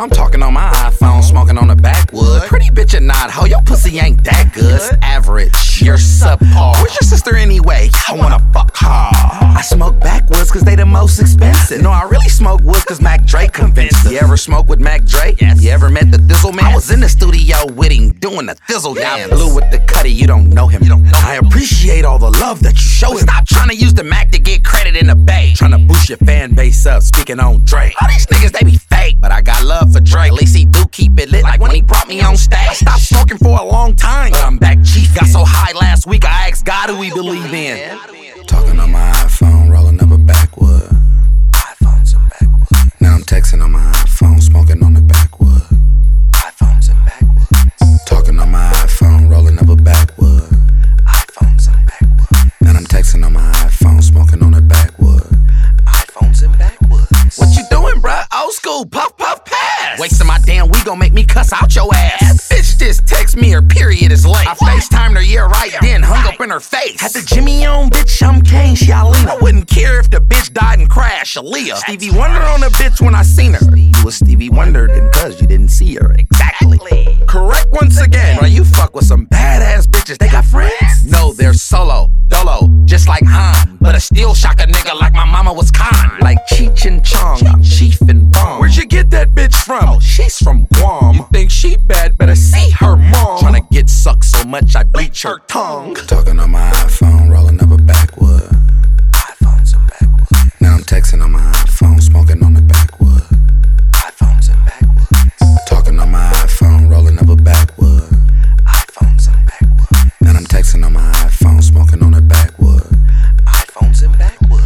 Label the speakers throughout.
Speaker 1: I'm talking on my iPhone, smoking on the backwood. Pretty bitch or not, ho, your pussy ain't that good. It's average, you're subpar. Where's your sister anyway? I wanna fuck her. I smoke backwoods cause they the most expensive. No, I really smoke woods cause Mac Dre convinced us. You ever smoke with Mac Dre? Yes. You ever met the Thizzle Man? I was in the studio with him doing the Thizzle dance. Blue with the cutty, you don't know him. I appreciate all the love that you show him. Stop trying to use the Mac to get credit in the bay. Trying to boost your fan base up, speaking on Dre. All these niggas, they be fake, but I got love for Dre. At least he do keep it lit, like when he brought me on stage. I stopped smoking for a long time, but I'm back chief. Got so high last week, I asked God who we believe in. Talking on my iPhone, rolling up a backwood. iPhones and backwood. Now I'm texting on my iPhone, smoking on the backwood. iPhones and backwoods. Talking on my iPhone, rolling up a backwood. iPhones and backwood. Now I'm texting on my iPhone, smoking on the backwood. iPhones and backwoods. What you doing, bruh? Old school, puff, puff, pass. Wasting my damn week gon' make me cuss out your ass. Bitch just text me, her period is late. I FaceTimed her, yeah, right then, hung up in her face. Had the Jimmy on, bitch, I'm Kane Shaolin. I wouldn't care if the bitch died and crashed, Aaliyah. Stevie Wonder on the bitch when I seen her. You was Stevie Wonder then cause you didn't see her. Exactly. Correct once again. Bro, you fuck with some badass bitches, they got friends? No, they're solo, dolo, just like Han. But I still shock a nigga like my mama was Khan. Like Cheech and Chong, I'm Chief and Bong. Where'd you get that bitch from? Oh, she's from Guam. You think she bad, better see her mom. Tryna get sucked so much I bleach her tongue. Talking on my iPhone, rolling up a backwood. iPhones and backwood. Now I'm texting on my iPhone, smoking on the backwood. iPhones and backwoods. Talking on my iPhone, rolling up a backwood. iPhones and backwood. Now I'm texting on my iPhone, smoking on the backwood. iPhones and backwoods.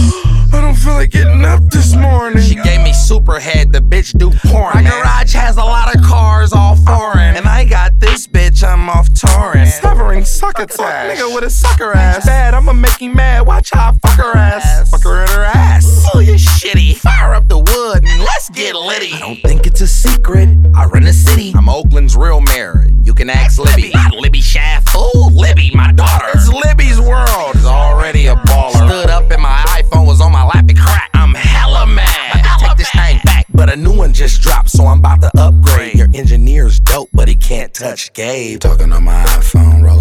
Speaker 1: I don't feel like getting up this morning. She gave me super head, the bitch do porn. My garage has a lot of cars, all foreign. And I got this bitch, I'm off touring. Severing succotash, nigga with a sucker ass. Bad, I'ma make him mad, watch how I fuck her ass. Fuck her in her ass. Oh, you shitty. Fire up the wood and let's get litty. I don't think it's a secret, I run the city. I'm Oakland's real mayor, and you can ask Libby. Not Libby Shaft, fool, Libby, my daughter. It's Libby's world, is already a baller. Stood up and my iPhone was on my lap and crack. I'm hella mad, take this thing back, but a new one just dropped, so I'm about to upgrade. Your engineer's dope, but he can't touch Gabe. Talking on my iPhone,